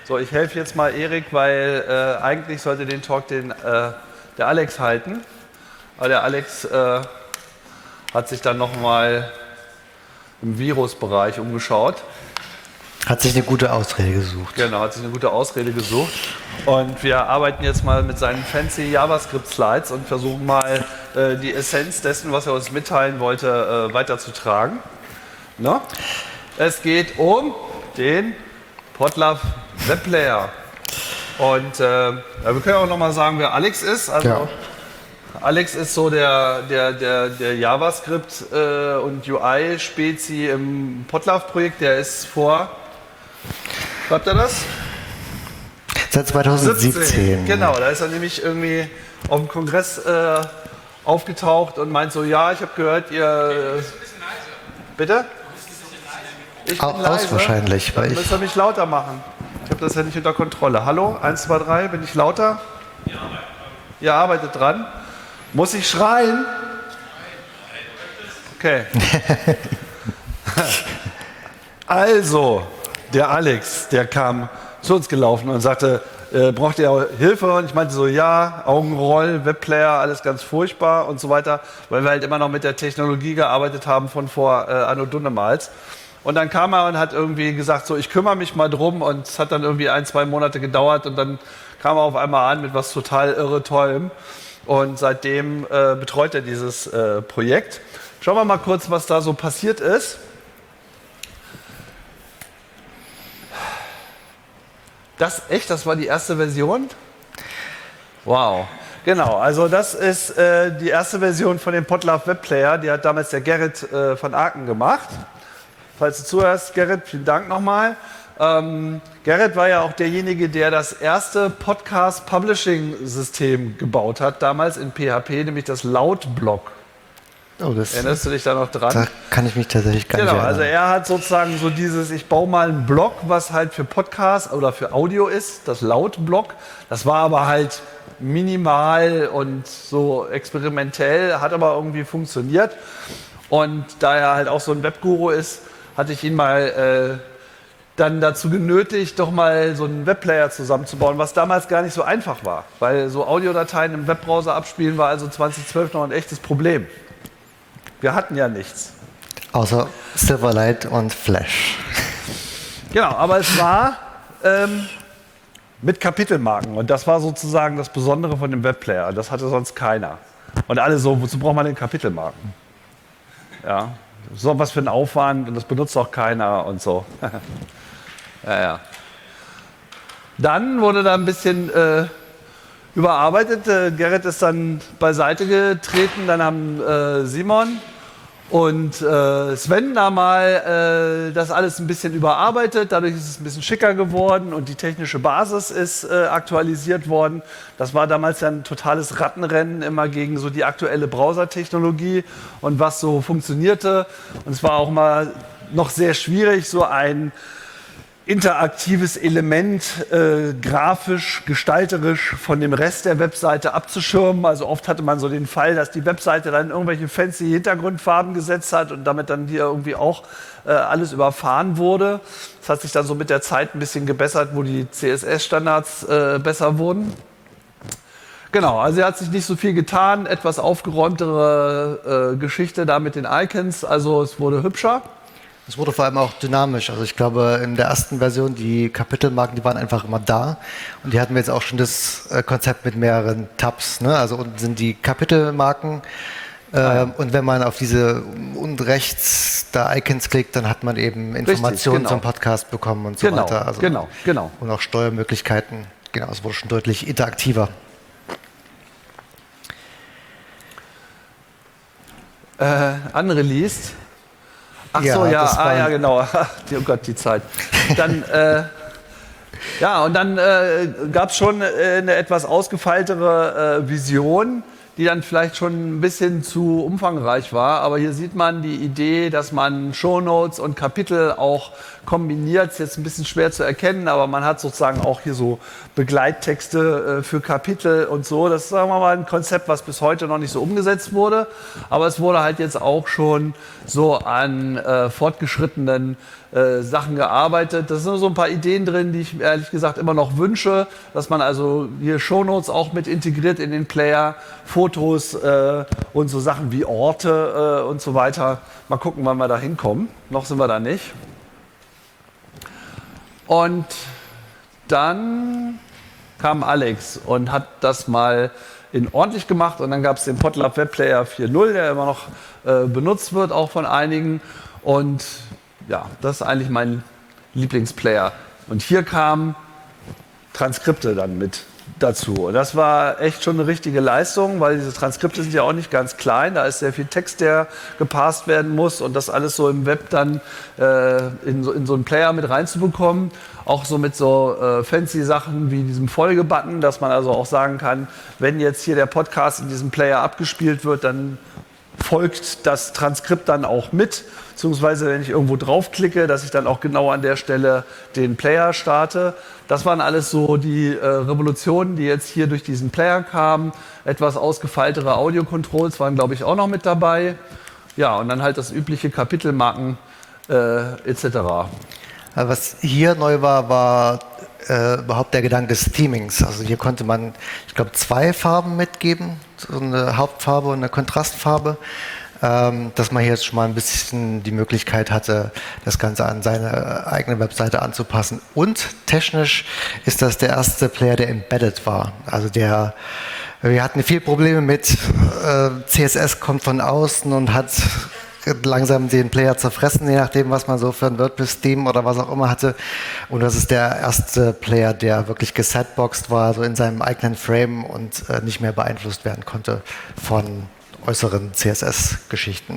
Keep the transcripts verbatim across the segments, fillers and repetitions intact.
So, ich helfe jetzt mal Erik, weil äh, eigentlich sollte den Talk den, äh, der Alex halten. Aber der Alex äh, hat sich dann nochmal im Virusbereich umgeschaut. Hat sich eine gute Ausrede gesucht. Genau, hat sich eine gute Ausrede gesucht. Und wir arbeiten jetzt mal mit seinen fancy JavaScript-Slides und versuchen mal äh, die Essenz dessen, was er uns mitteilen wollte, äh, weiterzutragen. Ne? Es geht um den Podlove Webplayer. Und äh, ja, wir können auch noch mal sagen, wer Alex ist. Also, ja. Alex ist so der, der, der, der JavaScript äh, und U I-Spezi im Podlove-Projekt. Der ist vor, schreibt er das? Seit zweitausendsiebzehn. siebzehn. Genau, da ist er nämlich irgendwie auf dem Kongress äh, aufgetaucht und meint so, ja, ich habe gehört, ihr... Äh, bitte? Ich bin leise. Aus wahrscheinlich. Weil Dann müsst ihr mich lauter machen. Ich habe das ja nicht unter Kontrolle. Hallo, eins, zwei, drei, bin ich lauter? Ja. Ihr arbeitet dran. Muss ich schreien? Okay. Also, der Alex, der kam zu uns gelaufen und sagte, äh, braucht ihr Hilfe? Und ich meinte so, ja, Augenroll, Webplayer, alles ganz furchtbar und so weiter, weil wir halt immer noch mit der Technologie gearbeitet haben von vor äh, Anno Dunnemals. Und dann kam er und hat irgendwie gesagt, so, ich kümmere mich mal drum, und es hat dann irgendwie ein, zwei Monate gedauert und dann kam er auf einmal an mit was total irre Tollem, und seitdem äh, betreut er dieses äh, Projekt. Schauen wir mal kurz, was da so passiert ist. Das, echt, das war die erste Version? Wow. Genau, also das ist äh, die erste Version von dem Podlove Webplayer, die hat damals der Gerrit äh, von Aken gemacht. Falls du zuhörst, Gerrit, vielen Dank nochmal. Ähm, Gerrit war ja auch derjenige, der das erste Podcast-Publishing-System gebaut hat, damals in P H P, nämlich das Lautblock. Oh, das, Erinnerst du dich da noch dran? Da kann ich mich tatsächlich gar genau, nicht erinnern. Also er hat sozusagen so dieses, ich baue mal einen Blog, was halt für Podcast oder für Audio ist, das Lautblock. Das war aber halt minimal und so experimentell, hat aber irgendwie funktioniert. Und da er halt auch so ein Webguru ist, hatte ich ihn mal äh, dann dazu genötigt, doch mal so einen Webplayer zusammenzubauen, was damals gar nicht so einfach war. Weil so Audiodateien im Webbrowser abspielen war also zwanzig zwölf noch ein echtes Problem. Wir hatten ja nichts. Außer Silverlight und Flash. Genau, aber es war ähm, mit Kapitelmarken. Und das war sozusagen das Besondere von dem Webplayer. Das hatte sonst keiner. Und alle so, wozu braucht man denn Kapitelmarken? Ja, so was für ein Aufwand, und das benutzt auch keiner und so. ja, ja. Dann wurde da ein bisschen äh, überarbeitet. Äh, Gerrit ist dann beiseite getreten. Dann haben äh, Simon und äh, Sven da mal äh, das alles ein bisschen überarbeitet. Dadurch ist es ein bisschen schicker geworden und die technische Basis ist äh, aktualisiert worden. Das war damals ja ein totales Rattenrennen immer gegen so die aktuelle Browsertechnologie und was so funktionierte. Und es war auch mal noch sehr schwierig, so ein interaktives Element äh, grafisch, gestalterisch von dem Rest der Webseite abzuschirmen. Also oft hatte man so den Fall, dass die Webseite dann irgendwelche fancy Hintergrundfarben gesetzt hat und damit dann hier irgendwie auch äh, alles überfahren wurde. Das hat sich dann so mit der Zeit ein bisschen gebessert, wo die C S S-Standards äh, besser wurden. Genau, also er hat sich nicht so viel getan, etwas aufgeräumtere äh, Geschichte da mit den Icons, also es wurde hübscher. Es wurde vor allem auch dynamisch. Also ich glaube, in der ersten Version, die Kapitelmarken, die waren einfach immer da. Und die hatten wir jetzt auch schon das äh, Konzept mit mehreren Tabs. Ne? Also unten sind die Kapitelmarken. Äh, ah, ja. Und wenn man auf diese unten rechts da Icons klickt, dann hat man eben Informationen Richtig, genau. zum Podcast bekommen und so genau, weiter. Also genau, genau. Und auch Steuermöglichkeiten. Genau, es wurde schon deutlich interaktiver. Äh, andere liest. Ach so, ja, ja, ah, ja genau. Oh Gott, die Zeit. Dann, äh, ja, und dann äh, gab es schon äh, eine etwas ausgefeiltere äh, Vision, die dann vielleicht schon ein bisschen zu umfangreich war. Aber hier sieht man die Idee, dass man Shownotes und Kapitel auch kombiniert. Ist jetzt ein bisschen schwer zu erkennen, aber man hat sozusagen auch hier so Begleittexte äh, für Kapitel und so. Das ist, sagen wir mal, ein Konzept, was bis heute noch nicht so umgesetzt wurde. Aber es wurde halt jetzt auch schon so an äh, fortgeschrittenen äh, Sachen gearbeitet. Da sind so ein paar Ideen drin, die ich ehrlich gesagt immer noch wünsche, dass man also hier Shownotes auch mit integriert in den Player, Fotos äh, und so Sachen wie Orte äh, und so weiter. Mal gucken, wann wir da hinkommen. Noch sind wir da nicht. Und dann kam Alex und hat das mal in ordentlich gemacht und dann gab es den Podlab Webplayer vier Punkt null, der immer noch äh, benutzt wird, auch von einigen. Und ja, das ist eigentlich mein Lieblingsplayer. Und hier kamen Transkripte dann mit dazu. Und das war echt schon eine richtige Leistung, weil diese Transkripte sind ja auch nicht ganz klein. Da ist sehr viel Text, der gepasst werden muss und das alles so im Web dann äh, in, so, in so einen Player mit reinzubekommen. Auch so mit so äh, fancy Sachen wie diesem Folge-Button, dass man also auch sagen kann, wenn jetzt hier der Podcast in diesem Player abgespielt wird, dann folgt das Transkript dann auch mit, beziehungsweise wenn ich irgendwo draufklicke, dass ich dann auch genau an der Stelle den Player starte. Das waren alles so die äh, Revolutionen, die jetzt hier durch diesen Player kamen. Etwas ausgefeiltere Audio-Controls waren, glaube ich, auch noch mit dabei. Ja, und dann halt das übliche Kapitelmarken äh, et cetera. Was hier neu war, war äh, überhaupt der Gedanke des Themings. Also hier konnte man, ich glaube, zwei Farben mitgeben, so eine Hauptfarbe und eine Kontrastfarbe, ähm, dass man hier jetzt schon mal ein bisschen die Möglichkeit hatte, das Ganze an seine eigene Webseite anzupassen. Und technisch ist das der erste Player, der embedded war. Also der, wir hatten viel Probleme mit äh, C S S kommt von außen und hat langsam den Player zerfressen, je nachdem, was man so für ein WordPress-Theme oder was auch immer hatte. Und das ist der erste Player, der wirklich gesetboxed war, so in seinem eigenen Frame und äh, nicht mehr beeinflusst werden konnte von äußeren C S S-Geschichten.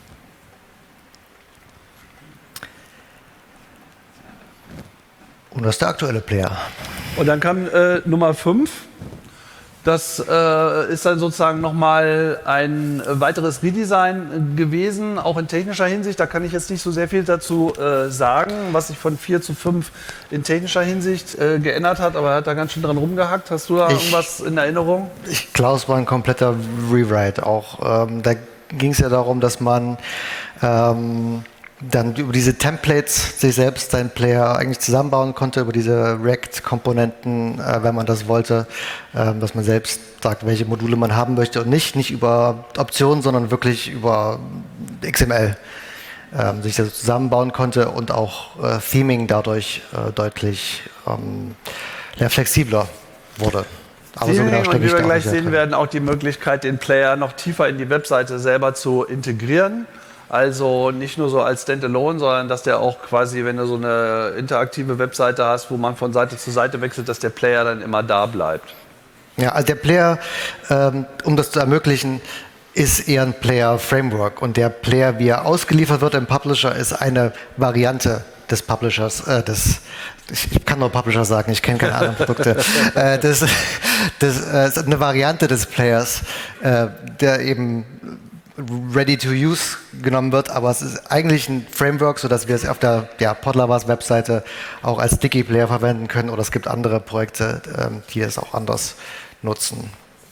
Und das ist der aktuelle Player. Und dann kam äh, Nummer fünf. Das äh, ist dann sozusagen nochmal ein weiteres Redesign gewesen, auch in technischer Hinsicht. Da kann ich jetzt nicht so sehr viel dazu äh, sagen, was sich von vier zu fünf in technischer Hinsicht äh, geändert hat, aber er hat da ganz schön dran rumgehackt. Hast du da ich, irgendwas in Erinnerung? Ich glaube, es war ein kompletter Rewrite auch. Ähm, da ging es ja darum, dass man ähm, dann über diese Templates sich selbst seinen Player eigentlich zusammenbauen konnte, über diese React-Komponenten, äh, wenn man das wollte, äh, dass man selbst sagt, welche Module man haben möchte und nicht, nicht über Optionen, sondern wirklich über X M L äh, sich das zusammenbauen konnte und auch äh, Theming dadurch äh, deutlich ähm, ja, flexibler wurde. Aber so genau und wie wir gleich sehen werden, auch die Möglichkeit, den Player noch tiefer in die Webseite selber zu integrieren. Also nicht nur so als Standalone, sondern dass der auch quasi, wenn du so eine interaktive Webseite hast, wo man von Seite zu Seite wechselt, dass der Player dann immer da bleibt. Ja, also der Player, ähm, um das zu ermöglichen, ist eher ein Player-Framework. Und der Player, wie er ausgeliefert wird im Publisher, ist eine Variante des Publishers, äh, des, ich, ich kann nur Publisher sagen, ich kenne keine anderen Produkte, äh, das, das äh, eine Variante des Players, äh, der eben ready to use genommen wird, aber es ist eigentlich ein Framework, sodass wir es auf der ja, Podlabas Webseite auch als Sticky Player verwenden können, oder es gibt andere Projekte, ähm, die es auch anders nutzen.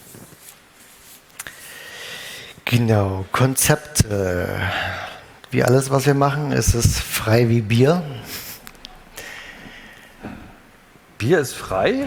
Genau, Konzepte. Wie alles, was wir machen, ist es frei wie Bier. Bier ist frei?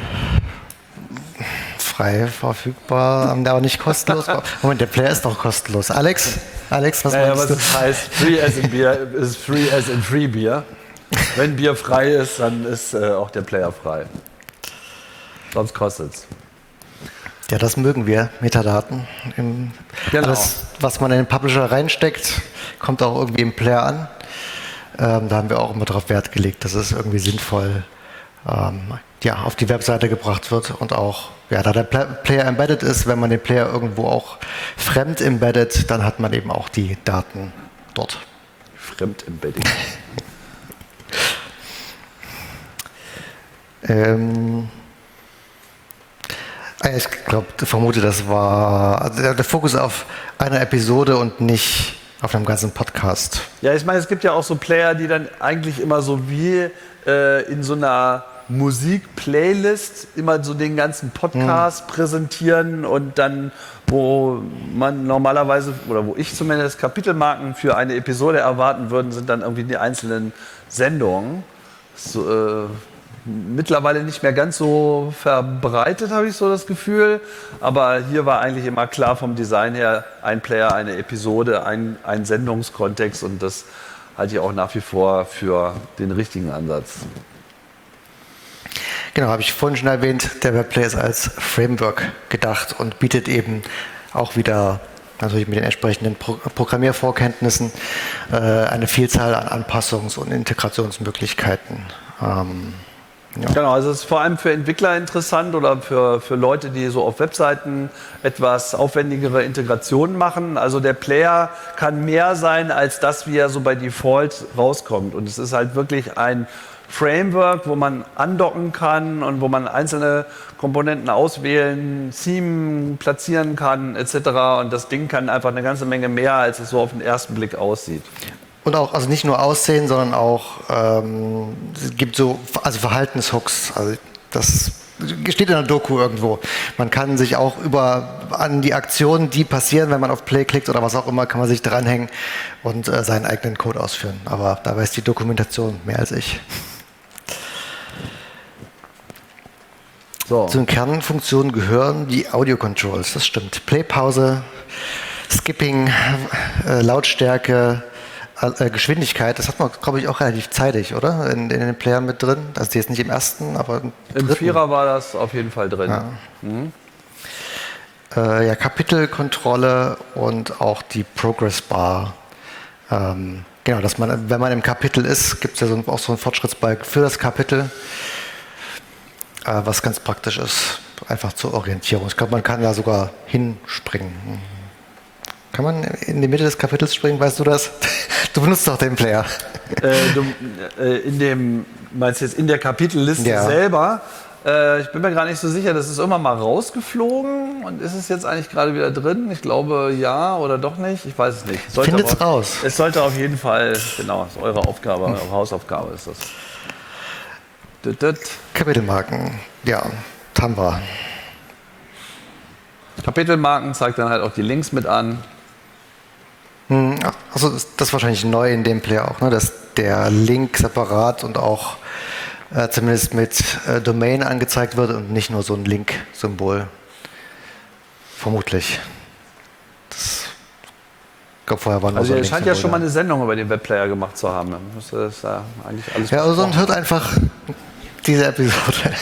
Frei verfügbar, aber nicht kostenlos. Moment, der Player ist doch kostenlos. Alex, Alex, was naja, meinst was du? Das heißt, free as in Bier ist free as in free Bier. Wenn Bier frei ist, dann ist äh, auch der Player frei. Sonst kostet's. Ja, das mögen wir, Metadaten. Im, genau. Alles, was man in den Publisher reinsteckt, kommt auch irgendwie im Player an. Ähm, da haben wir auch immer darauf Wert gelegt, dass es irgendwie sinnvoll ähm, ja, auf die Webseite gebracht wird und auch, ja, da der Player embedded ist, wenn man den Player irgendwo auch fremd embedded, dann hat man eben auch die Daten dort. Fremd embedded. ähm, ich glaube, ich vermute, das war also der, der Fokus auf einer Episode und nicht auf einem ganzen Podcast. Ja, ich meine, es gibt ja auch so Player, die dann eigentlich immer so wie äh, in so einer Musik-Playlist immer so den ganzen Podcast mhm. präsentieren und dann, wo man normalerweise, oder wo ich zumindest Kapitelmarken für eine Episode erwarten würde, sind dann irgendwie die einzelnen Sendungen. So, äh, mittlerweile nicht mehr ganz so verbreitet, habe ich so das Gefühl. Aber hier war eigentlich immer klar vom Design her, ein Player, eine Episode, ein, ein Sendungskontext und das halte ich auch nach wie vor für den richtigen Ansatz. Genau, habe ich vorhin schon erwähnt, der Webplayer ist als Framework gedacht und bietet eben auch wieder natürlich mit den entsprechenden Pro- Programmiervorkenntnissen äh, eine Vielzahl an Anpassungs- und Integrationsmöglichkeiten. Ähm, ja. Genau, also es ist vor allem für Entwickler interessant oder für, für Leute, die so auf Webseiten etwas aufwendigere Integrationen machen. Also der Player kann mehr sein als das, wie er so bei Default rauskommt. Und es ist halt wirklich ein Framework, wo man andocken kann und wo man einzelne Komponenten auswählen, Theme platzieren kann et cetera. Und das Ding kann einfach eine ganze Menge mehr, als es so auf den ersten Blick aussieht. Und auch, also nicht nur Aussehen, sondern auch, ähm, es gibt so, also Verhaltenshooks. Also das steht in der Doku irgendwo. Man kann sich auch über, an die Aktionen, die passieren, wenn man auf Play klickt oder was auch immer, kann man sich dranhängen und äh, seinen eigenen Code ausführen. Aber da weiß die Dokumentation mehr als ich. So. Zu den Kernfunktionen gehören die Audio Controls, das stimmt. Play-Pause, Skipping, äh, Lautstärke, äh, Geschwindigkeit, das hat man, glaube ich, auch relativ zeitig, oder? In, in den Playern mit drin. Also jetzt nicht im ersten, aber im Im dritten. Vierer war das auf jeden Fall drin. Ja. Mhm. Äh, ja, Kapitelkontrolle und auch die Progress Bar. Ähm, genau, dass man, wenn man im Kapitel ist, gibt es ja so, auch so einen Fortschrittsbalken für das Kapitel. Was ganz praktisch ist, einfach zur Orientierung. Ich glaube, man kann da sogar hinspringen. Kann man in die Mitte des Kapitels springen, weißt du das? Du benutzt doch den Player. Äh, du, äh, in dem, meinst du jetzt in der Kapitelliste ja. selber? Äh, ich bin mir gar nicht so sicher, das ist irgendwann mal rausgeflogen und ist es jetzt eigentlich gerade wieder drin? Ich glaube ja oder doch nicht, ich weiß es nicht. Findet es raus. Es sollte auf jeden Fall, genau, das ist eure Aufgabe, hm. eure Hausaufgabe ist das. Kapitelmarken, ja, haben wir. Kapitelmarken zeigt dann halt auch die Links mit an. Also das ist wahrscheinlich neu in dem Player auch, ne? Dass der Link separat und auch äh, zumindest mit äh, Domain angezeigt wird und nicht nur so ein Link-Symbol. Vermutlich. Das, ich glaube, vorher war nur also so ein ihr scheint ja schon mal eine Sendung über den Webplayer gemacht zu haben. Das ist ja eigentlich alles. Ja, also hört einfach diese Episode.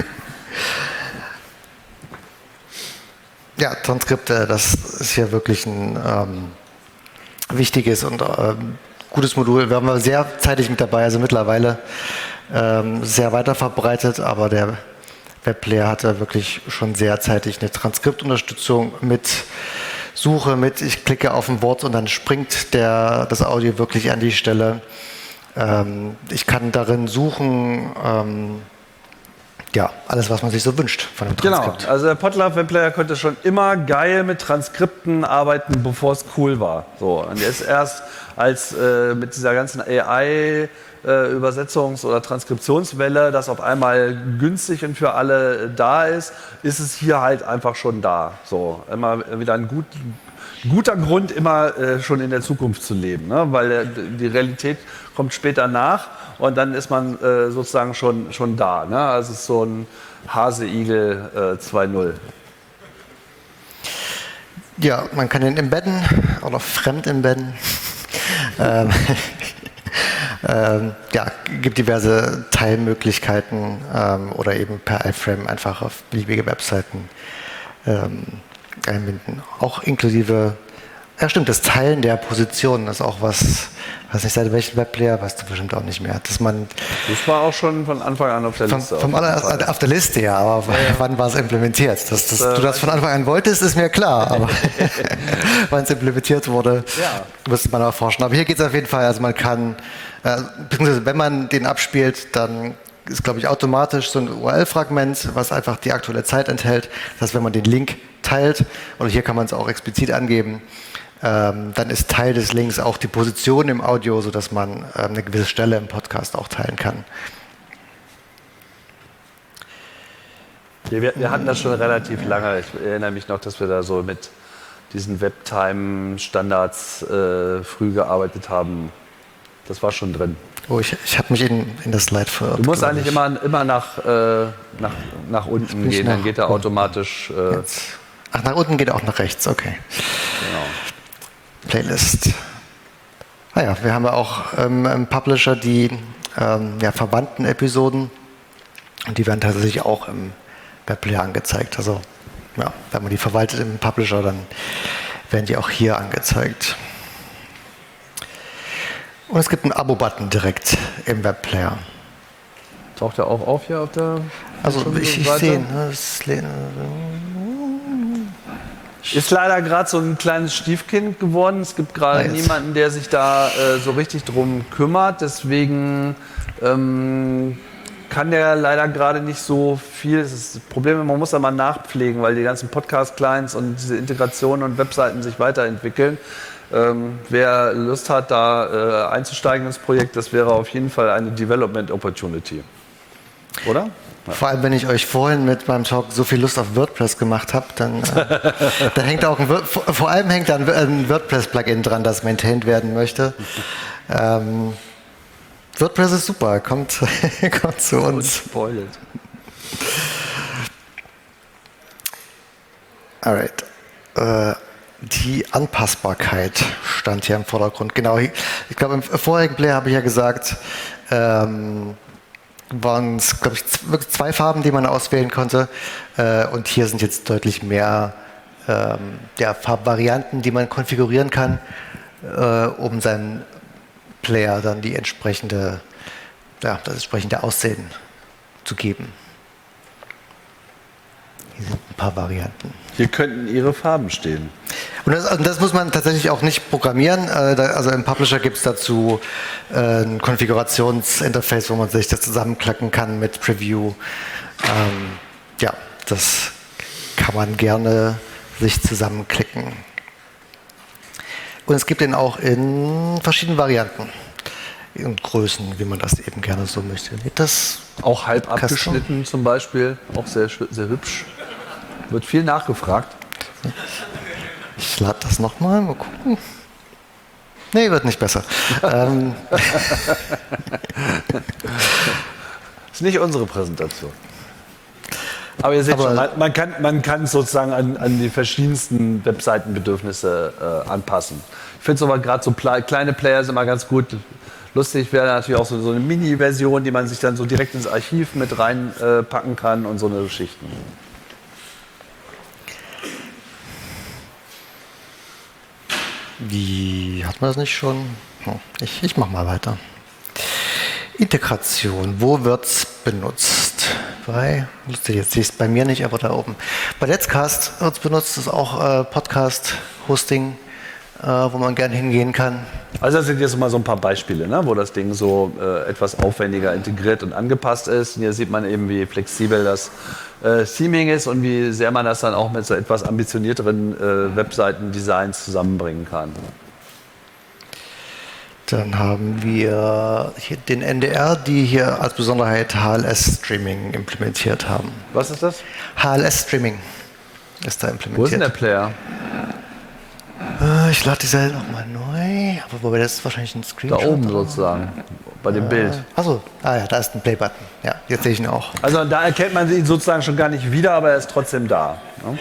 Ja, Transkripte, das ist hier wirklich ein ähm, wichtiges und ähm, gutes Modul. Wir haben sehr zeitig mit dabei, also mittlerweile ähm, sehr weiter verbreitet, aber der Webplayer hatte wirklich schon sehr zeitig eine Transkriptunterstützung mit Suche, mit ich klicke auf ein Wort und dann springt der, das Audio wirklich an die Stelle. Ähm, ich kann darin suchen, ähm, ja, alles, was man sich so wünscht von dem Transkript. Genau, also der Podlove Webplayer konnte schon immer geil mit Transkripten arbeiten, bevor es cool war. So, und jetzt erst als äh, mit dieser ganzen A I äh, Übersetzungs- oder Transkriptionswelle, das auf einmal günstig und für alle da ist, ist es hier halt einfach schon da. So, immer wieder ein gut, guter Grund, immer äh, schon in der Zukunft zu leben, ne? Weil äh, die Realität kommt später nach und dann ist man äh, sozusagen schon, schon da. Ne? Also es ist so ein Hase-Igel äh, zwei Punkt null. Ja, man kann ihn embedden oder fremd embedden. ähm, ähm, ja, gibt diverse Teilmöglichkeiten ähm, oder eben per iFrame einfach auf beliebige Webseiten ähm, einbinden. Auch inklusive, ja stimmt, das Teilen der Positionen ist auch was, weiß nicht, seit welchem Webplayer, weißt du bestimmt auch nicht mehr. Dass man das war auch schon von Anfang an auf der von, Liste. Vom aller, auf der Liste, ja, aber ja, ja. Wann war es implementiert? Dass, dass das, du das von Anfang an wolltest, ist mir klar, aber wann es implementiert wurde, ja. müsste man erforschen. Aber hier geht es auf jeden Fall, also man kann, äh, wenn man den abspielt, dann ist, glaube ich, automatisch so ein U R L-Fragment, was einfach die aktuelle Zeit enthält. Das heißt, wenn man den Link teilt, oder hier kann man es auch explizit angeben, ähm, dann ist Teil des Links auch die Position im Audio, sodass man ähm, eine gewisse Stelle im Podcast auch teilen kann. Ja, wir, wir hatten das schon relativ lange. Ich erinnere mich noch, dass wir da so mit diesen Webtime-Standards äh, früh gearbeitet haben. Das war schon drin. Oh, ich, ich habe mich in, in das Slide verirrt. Du musst glaub eigentlich ich. immer, immer nach, äh, nach, nach unten bin ich gehen, dann nach geht er unten. automatisch. Äh, Jetzt. Ach, nach unten geht auch nach rechts, okay. genau. Playlist. Ah ja, wir haben ja auch ähm, im Publisher die ähm, ja, verwandten Episoden und die werden tatsächlich auch im Webplayer angezeigt. Also ja, wenn man die verwaltet im Publisher, dann werden die auch hier angezeigt. Und es gibt einen Abo-Button direkt im Webplayer. Taucht er auch auf hier auf der Also schon ich, so ich weiter? sehe ihn. ne, es le- Ist leider gerade so ein kleines Stiefkind geworden. Es gibt gerade Ah, jetzt. niemanden, der sich da äh, so richtig drum kümmert. Deswegen ähm, kann der leider gerade nicht so viel. Das ist das Problem, man muss da mal nachpflegen, weil die ganzen Podcast-Clients und diese Integrationen und Webseiten sich weiterentwickeln. Ähm, wer Lust hat, da äh, einzusteigen ins Projekt, das wäre auf jeden Fall eine Development Opportunity. Oder? Vor allem, wenn ich euch vorhin mit meinem Talk so viel Lust auf WordPress gemacht habe, dann äh, da hängt auch ein, Word- vor vor allem hängt da ein, ein WordPress-Plugin dran, das maintained werden möchte. Ähm, WordPress ist super, kommt, kommt zu uns. Spoiled. Alright. Äh, die Anpassbarkeit stand hier im Vordergrund. Genau, ich glaube, im vorigen Player habe ich ja gesagt, ähm, waren es, glaube ich, z- wirklich zwei Farben, die man auswählen konnte. Äh, und hier sind jetzt deutlich mehr ähm, ja, Farbvarianten, die man konfigurieren kann, äh, um seinem Player dann die entsprechende, ja, das entsprechende Aussehen zu geben. Hier sind ein paar Varianten. Hier könnten Ihre Farben stehen. Und das, und das muss man tatsächlich auch nicht programmieren. Äh, da, also im Publisher gibt es dazu äh, ein Konfigurationsinterface, wo man sich das zusammenklacken kann mit Preview. Ähm, ja, das kann man gerne sich zusammenklicken. Und es gibt den auch in verschiedenen Varianten und Größen, wie man das eben gerne so möchte. Das Auch halb Custom. abgeschnitten zum Beispiel, auch sehr, schö- sehr hübsch. Wird viel nachgefragt. Ich lade das nochmal, mal gucken. Nee, wird nicht besser. ähm, Ist nicht unsere Präsentation. Aber ihr seht Aber- schon, man, man kann man kann es sozusagen an, an die verschiedensten Webseitenbedürfnisse äh, anpassen. Ich finde aber gerade so pla- kleine Player sind immer ganz gut. Lustig wäre natürlich auch so, so eine Mini-Version, die man sich dann so direkt ins Archiv mit reinpacken äh, packen kann und so eine Geschichten. Wie, hat man das nicht schon? Hm, Ich, ich mache mal weiter. Integration, wo wird es benutzt? Bei, lustig, jetzt sehe ich es bei mir nicht, aber da oben. Bei Let'scast wird es benutzt, das ist auch äh, Podcast-Hosting, äh, wo man gerne hingehen kann. Also das sind jetzt mal so ein paar Beispiele, ne, wo das Ding so äh, etwas aufwendiger integriert und angepasst ist. Und hier sieht man eben, wie flexibel das äh, Theming ist und wie sehr man das dann auch mit so etwas ambitionierteren äh, Webseitendesigns zusammenbringen kann. Dann haben wir hier den N D R, die hier als Besonderheit H L S-Streaming implementiert haben. Was ist das? H L S-Streaming ist da Wo ist denn implementiert. der Player? Äh, ich lade die Seite nochmal neu, aber wobei das ist wahrscheinlich ein Da Screenshot. oben sozusagen, bei dem Bild. Achso, ah ja, da ist ein Play-Button. Ja, jetzt sehe ich ihn auch. Also da erkennt man ihn sozusagen schon gar nicht wieder, aber er ist trotzdem da. Ne?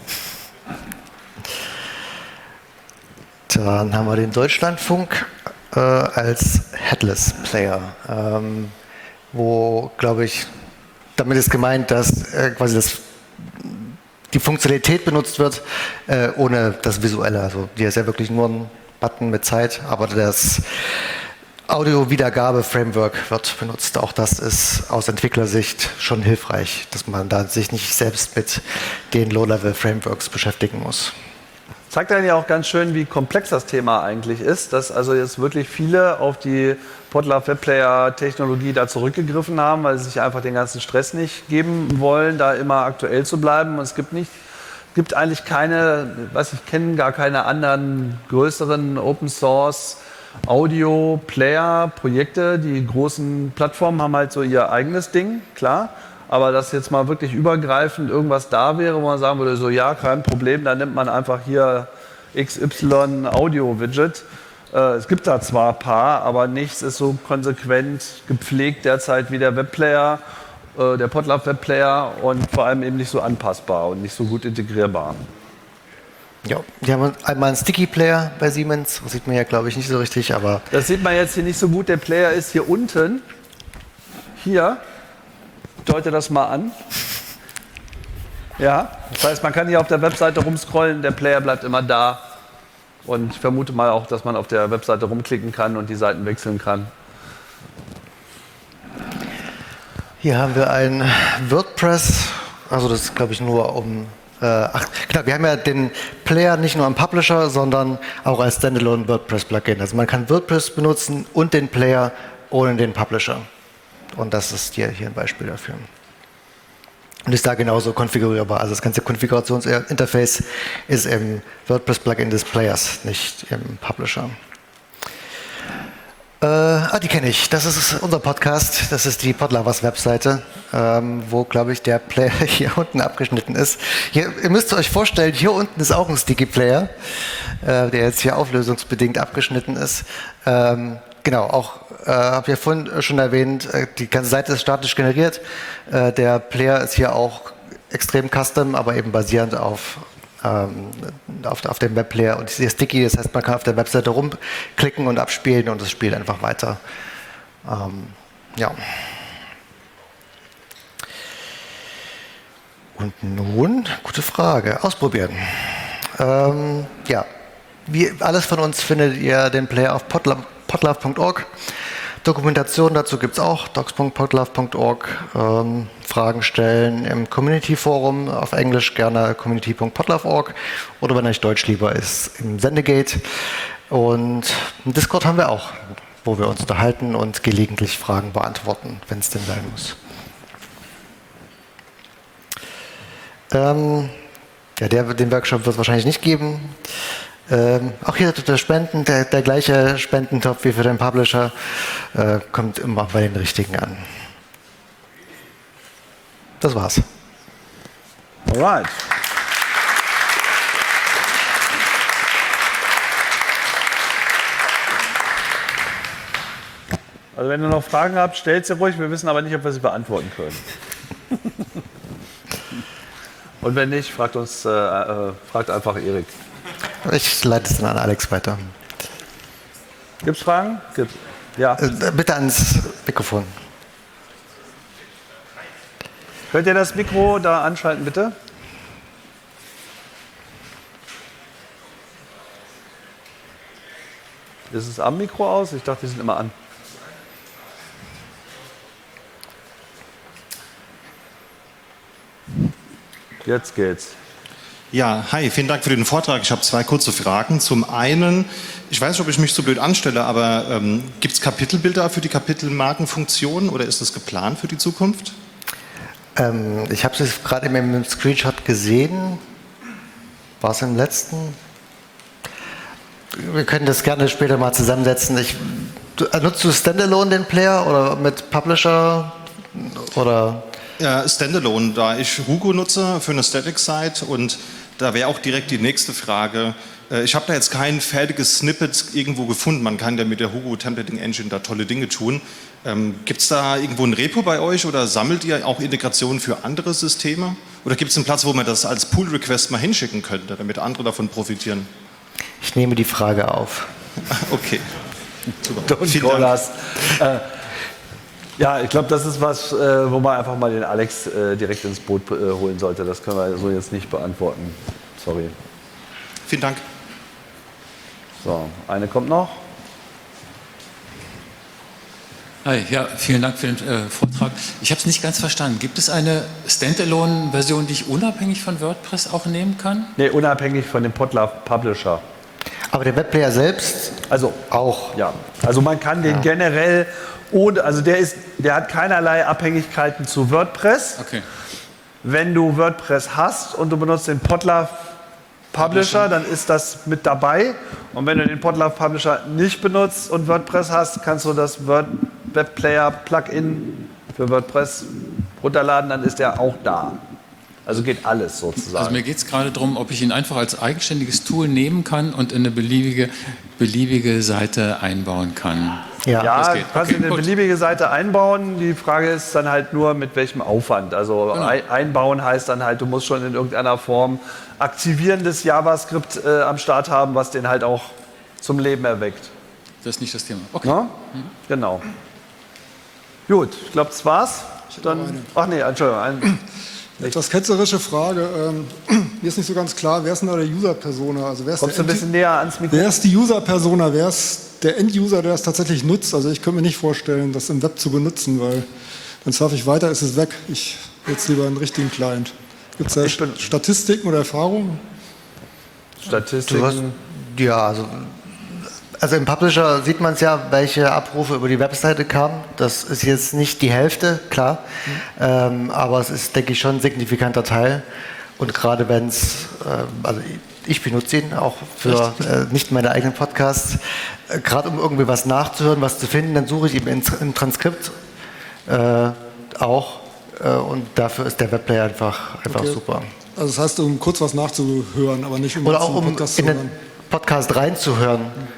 Dann haben wir den Deutschlandfunk äh, als Headless-Player, ähm, wo, glaube ich, damit ist gemeint, dass äh, quasi das, die Funktionalität benutzt wird, äh, ohne das Visuelle. Also hier ist ja wirklich nur ein Button mit Zeit, aber das Audio-Wiedergabe-Framework wird benutzt. Auch das ist aus Entwicklersicht schon hilfreich, dass man da sich nicht selbst mit den Low-Level-Frameworks beschäftigen muss. Zeigt dann ja auch ganz schön, wie komplex das Thema eigentlich ist, dass also jetzt wirklich viele auf die Podlove Webplayer Technologie da zurückgegriffen haben, weil sie sich einfach den ganzen Stress nicht geben wollen, da immer aktuell zu bleiben. Und es gibt nicht, gibt eigentlich keine, was ich kenne, gar keine anderen größeren Open Source Audio Player Projekte. Die großen Plattformen haben halt so ihr eigenes Ding, klar. Aber dass jetzt mal wirklich übergreifend irgendwas da wäre, wo man sagen würde, so ja, kein Problem, dann nimmt man einfach hier X Y Audio-Widget. Äh, es gibt da zwar ein paar, aber nichts ist so konsequent gepflegt derzeit wie der Webplayer, äh, der Podlove Webplayer und vor allem eben nicht so anpassbar und nicht so gut integrierbar. Ja, die haben einmal einen Sticky Player bei Siemens, das sieht man ja glaube ich nicht so richtig, aber... Das sieht man jetzt hier nicht so gut, der Player ist hier unten, hier, ich deute das mal an. Ja, das heißt, man kann hier auf der Webseite rumscrollen, der Player bleibt immer da. Und ich vermute mal auch, dass man auf der Webseite rumklicken kann und die Seiten wechseln kann. Hier haben wir ein WordPress, also das ist glaube ich nur um... Äh, ach, genau, wir haben ja den Player nicht nur am Publisher, sondern auch als Standalone WordPress-Plugin. Also man kann WordPress benutzen und den Player ohne den Publisher. Und das ist hier, hier ein Beispiel dafür. Und ist da genauso konfigurierbar. Also das ganze Konfigurationsinterface ist im WordPress-Plugin des Players, nicht im Publisher. Äh, ah, die kenne ich. Das ist unser Podcast. Das ist die Podlovers Webseite, ähm, wo, glaube ich, der Player hier unten abgeschnitten ist. Hier, ihr müsst euch vorstellen, hier unten ist auch ein Sticky Player, äh, der jetzt hier auflösungsbedingt abgeschnitten ist. Ähm, Genau, auch äh, habe ich ja vorhin schon erwähnt, äh, die ganze Seite ist statisch generiert. Äh, der Player ist hier auch extrem custom, aber eben basierend auf, ähm, auf, auf dem Webplayer und ist sticky. Das heißt, man kann auf der Webseite rumklicken und abspielen und es spielt einfach weiter. Ähm, ja. Und nun, gute Frage, ausprobieren. Ähm, ja, wie alles von uns findet ihr den Player auf podlove punkt org. Dokumentation dazu gibt es auch, docs punkt podlove punkt org. Ähm, Fragen stellen im Community-Forum, auf Englisch gerne community punkt podlove punkt org oder wenn euch Deutsch lieber ist, im Sendegate. Und im Discord haben wir auch, wo wir uns unterhalten und gelegentlich Fragen beantworten, wenn es denn sein muss. Ähm, ja, der, den Workshop wird es wahrscheinlich nicht geben. Ähm, auch hier der Spenden, der, der gleiche Spendentopf wie für den Publisher, äh, kommt immer bei den Richtigen an. Das war's. Alright. Also wenn ihr noch Fragen habt, stellt sie ruhig. Wir wissen aber nicht, ob wir sie beantworten können. Und wenn nicht, fragt uns, äh, äh, fragt einfach Erik. Ich leite es dann an Alex weiter. Gibt es Fragen? Gibt's. Ja. Äh, bitte ans Mikrofon. Könnt ihr das Mikro da anschalten, bitte? Ist es am Mikro aus? Ich dachte, die sind immer an. Jetzt geht's. Ja, hi, vielen Dank für den Vortrag. Ich habe zwei kurze Fragen. Zum einen, ich weiß nicht, ob ich mich so blöd anstelle, aber ähm, gibt es Kapitelbilder für die Kapitelmarkenfunktion oder ist das geplant für die Zukunft? Ähm, ich habe es gerade in meinem Screenshot gesehen. War es im letzten? Wir können das gerne später mal zusammensetzen. Ich, du, nutzt du Standalone den Player oder mit Publisher? Oder? Ja, Standalone, da ich Hugo nutze für eine Static-Site und da wäre auch direkt die nächste Frage. Ich habe da jetzt kein fertiges Snippet irgendwo gefunden. Man kann ja mit der Hugo Templating Engine da tolle Dinge tun. Ähm, gibt es da irgendwo ein Repo bei euch oder sammelt ihr auch Integrationen für andere Systeme? Oder gibt es einen Platz, wo man das als Pull-Request mal hinschicken könnte, damit andere davon profitieren? Ich nehme die Frage auf. Okay. Super. Vielen Dank. Äh, ja, ich glaube, das ist was, äh, wo man einfach mal den Alex äh, direkt ins Boot äh, holen sollte. Das können wir so jetzt nicht beantworten. Sorry. Vielen Dank. So, eine kommt noch. Hi, ja, vielen Dank für den äh, Vortrag. Ich habe es nicht ganz verstanden. Gibt es eine Standalone-Version, die ich unabhängig von WordPress auch nehmen kann? Nee, unabhängig von dem Podlove Publisher. Aber der Webplayer selbst Also auch? Ja, also man kann den Ja. generell, ohne, also der, ist, der hat keinerlei Abhängigkeiten zu WordPress. Okay. Wenn du WordPress hast und du benutzt den Podlove Publisher, dann ist das mit dabei. Und wenn du den Podlove Publisher nicht benutzt und WordPress hast, kannst du das Word Webplayer Plugin für WordPress runterladen, dann ist der auch da. Also geht alles sozusagen. Also mir geht es gerade darum, ob ich ihn einfach als eigenständiges Tool nehmen kann und in eine beliebige, beliebige Seite einbauen kann. Ja, Ja, das du geht. kannst Okay, in eine gut. beliebige Seite einbauen. Die Frage ist dann halt nur, mit welchem Aufwand. Also Genau. ein- einbauen heißt dann halt, du musst schon in irgendeiner Form aktivierendes JavaScript äh, am Start haben, was den halt auch zum Leben erweckt. Das ist nicht das Thema. Okay. Ne? Genau. Gut, ich glaube, das war's. Dann, noch eine. ach nee, Entschuldigung. Ein, Etwas ketzerische Frage. Ähm, mir ist nicht so ganz klar, wer ist denn da der User-Persona? Also wer ist, kommst du der ein bisschen näher ans Mikro? wer ist die User-Persona? Wer ist der End-User, der es tatsächlich nutzt? Also ich könnte mir nicht vorstellen, das im Web zu benutzen, weil dann surfe ich weiter, ist es weg. Ich jetzt lieber einen richtigen Client. Gibt es da Ich bin- Statistiken oder Erfahrungen? Statistiken. Du hast, ja, also, also im Publisher sieht man es ja, welche Abrufe über die Webseite kamen. Das ist jetzt nicht die Hälfte, klar, ähm, aber es ist, denke ich, schon ein signifikanter Teil. Und gerade wenn es, äh, also ich benutze ihn auch für äh, nicht meine eigenen Podcasts, äh, gerade um irgendwie was nachzuhören, was zu finden, dann suche ich eben in, im Transkript äh, auch äh, und dafür ist der Webplayer einfach, einfach Okay. super. Also das heißt, um kurz was nachzuhören, aber nicht um Oder jetzt auch einen um Podcast zu in den hören. Podcast reinzuhören,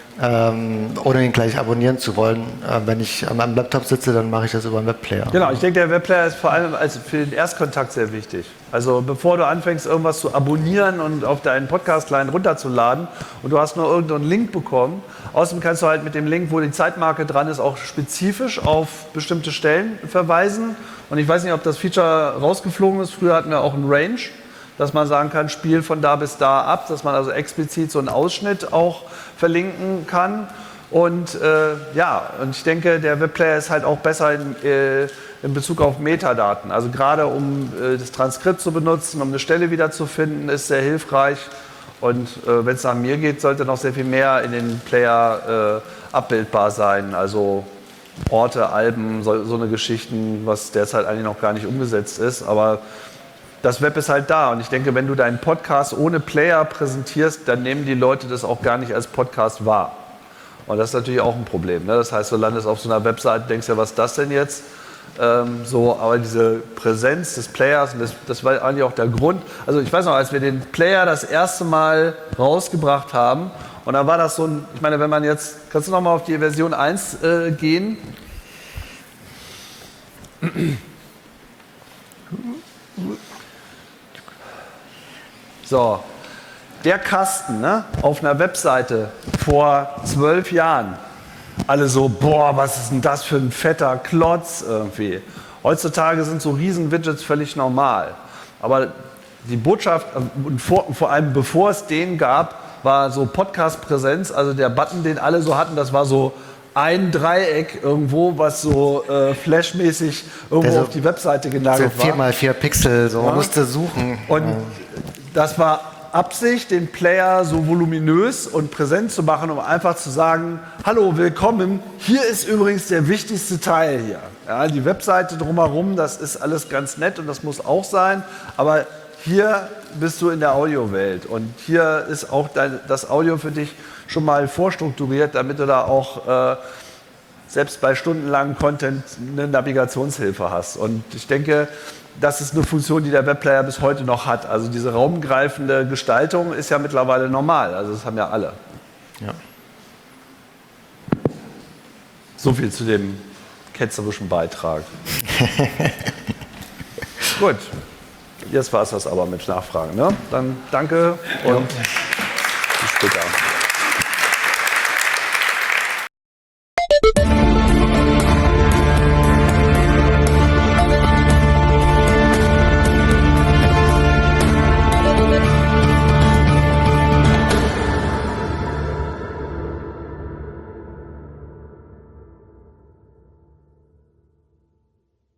ähm, ohne ihn gleich abonnieren zu wollen. Äh, wenn ich an meinem Laptop sitze, dann mache ich das über einen Webplayer. Genau, ich denke, der Webplayer ist vor allem also für den Erstkontakt sehr wichtig. Also bevor du anfängst, irgendwas zu abonnieren und auf deinen Podcast-Client runterzuladen und du hast nur irgendeinen Link bekommen. Außerdem kannst du halt mit dem Link, wo die Zeitmarke dran ist, auch spezifisch auf bestimmte Stellen verweisen. Und ich weiß nicht, ob das Feature rausgeflogen ist. Früher hatten wir auch einen Range, dass man sagen kann, Spiel von da bis da ab, dass man also explizit so einen Ausschnitt auch verlinken kann. Und äh, ja, und ich denke, der Webplayer ist halt auch besser in, äh, in Bezug auf Metadaten. Also gerade um äh, das Transkript zu benutzen, um eine Stelle wiederzufinden, ist sehr hilfreich. Und äh, wenn es nach mir geht, sollte noch sehr viel mehr in den Player äh, abbildbar sein. Also Orte, Alben, so, so eine Geschichten, was derzeit eigentlich noch gar nicht umgesetzt ist. Aber das Web ist halt da und ich denke, wenn du deinen Podcast ohne Player präsentierst, dann nehmen die Leute das auch gar nicht als Podcast wahr. Und das ist natürlich auch ein Problem. Ne? Das heißt, du landest auf so einer Webseite, denkst ja, was ist das denn jetzt? Ähm, so, aber diese Präsenz des Players, und das, das war eigentlich auch der Grund. Also ich weiß noch, als wir den Player das erste Mal rausgebracht haben, und dann war das so ein, ich meine, wenn man jetzt, kannst du noch mal auf die Version eins äh, gehen? So, der Kasten, ne, auf einer Webseite vor zwölf Jahren. Alle so, boah, was ist denn das für ein fetter Klotz irgendwie. Heutzutage sind so Riesen-Widgets völlig normal. Aber die Botschaft, und vor, vor allem bevor es den gab, war so Podcast-Präsenz, also der Button, den alle so hatten, das war so ein Dreieck irgendwo, was so äh, flashmäßig irgendwo Der so- auf die Webseite So genagelt war. vier mal vier Pixel, so Ja. man musste suchen. Und das war Absicht, den Player so voluminös und präsent zu machen, um einfach zu sagen, hallo, willkommen, hier ist übrigens der wichtigste Teil hier. Ja, die Webseite drumherum, das ist alles ganz nett und das muss auch sein, aber hier bist du in der Audiowelt und hier ist auch dein, das Audio für dich schon mal vorstrukturiert, damit du da auch äh, selbst bei stundenlangem Content eine Navigationshilfe hast. Und ich denke, das ist eine Funktion, die der Webplayer bis heute noch hat. Also diese raumgreifende Gestaltung ist ja mittlerweile normal. Also das haben ja alle. Ja. So viel zu dem ketzerischen Beitrag. Gut, jetzt war es das aber mit Nachfragen. Ne? Dann danke und bis später.